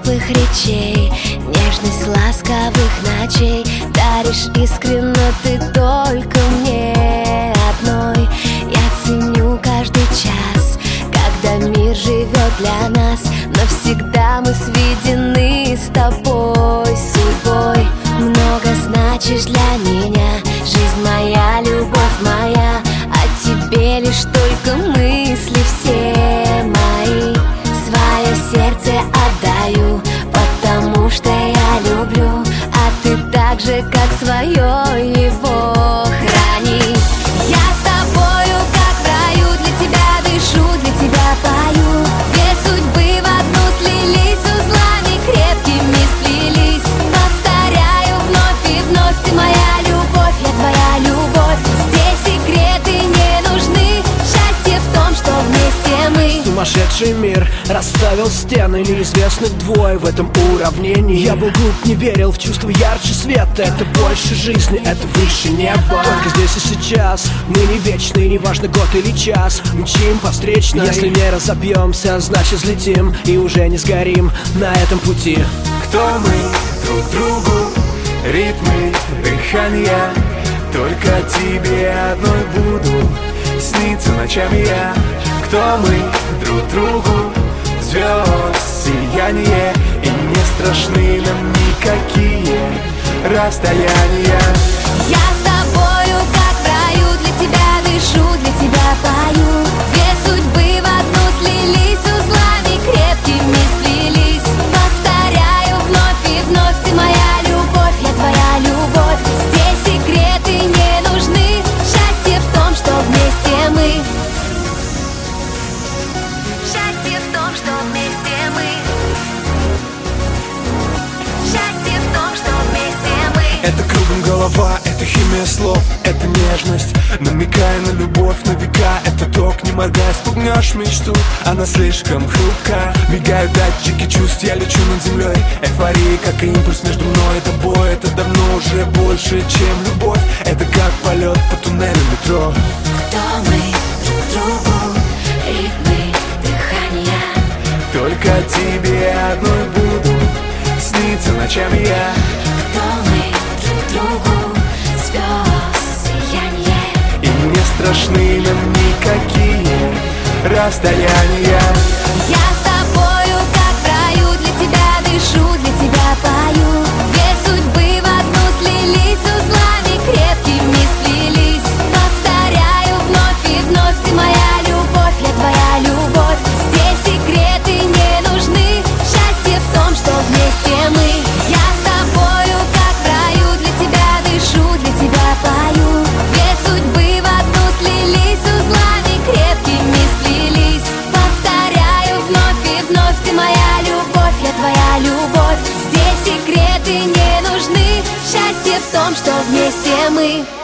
теплых речей, нежность ласковых ночей. Даришь искренно ты только мне одной. Я ценю каждый час, когда мир живет для нас. Навсегда мы сведены с тобой судьбой. Много значишь для меня, жизнь моя, любовь моя. О тебе лишь только мысли все мои. Свое сердце отдаю, потому что я люблю. А ты так же, как свое, его храни. Я с тобою, как в раю, для тебя дышу, для тебя пою. Две судьбы в одну слились, узлами крепкими сплелись. Повторяю вновь и вновь, ты моя любовь, я твоя любовь. Здесь секреты не нужны, счастье в том, что вместе мы. Сумасшедший мир расставил стены, неизвестных двое в этом уравнении. Я был глуп, не верил в чувство ярче света. Это больше жизни, это выше неба. Только здесь и сейчас, мы не вечны, неважно год или час. Мчим по встречной, если не разобьемся, значит взлетим и уже не сгорим на этом пути. Кто мы друг другу, ритмы дыхания. Только тебе одной буду сниться ночами я. Кто мы друг другу, звезд сияние. И не страшны нам никакие расстояния. Я с тобою, как в раю, для тебя дышу, для тебя пою. Две судьбы в одну слились, узлами крепкими сплелись. Повторяю вновь и вновь, ты моя любовь, я твоя любовь. Здесь секреты не нужны, счастье в том, что вместе мы. Счастье в том, что вместе мы. Счастье в том, что вместе мы. Это кругом голова, это химия слов, это нежность, намекая на любовь на века. Это ток, не моргая, спугнешь мечту, она слишком хрупка. Мигают датчики чувств, я лечу над землей. Эйфория, как импульс между мной и тобой. Это давно уже больше, чем любовь. Это как полет по туннелю метро. Кто мы друг другу, ритмы дыхания. Только тебе одной буду сниться ночами я. Кто мы друг другу, звезд сияние. И не страшны нам никакие расстояния. Я с тобою, как в раю, для тебя дышу, для тебя пою. Две судьбы в одну слились, узлами крепкими сплелись. Повторяю вновь и вновь, ты моя любовь, я твоя любовь. Здесь секреты не нужны, счастье в том, что вместе мы. Я с тобою, как в раю, для тебя дышу, для тебя пою. Две судьбы в одну слились, узлами крепкими сплелись. Повторяю вновь и вновь, ты моя любовь, я твоя любовь. Здесь секреты не нужны, счастье в том, что вместе мы.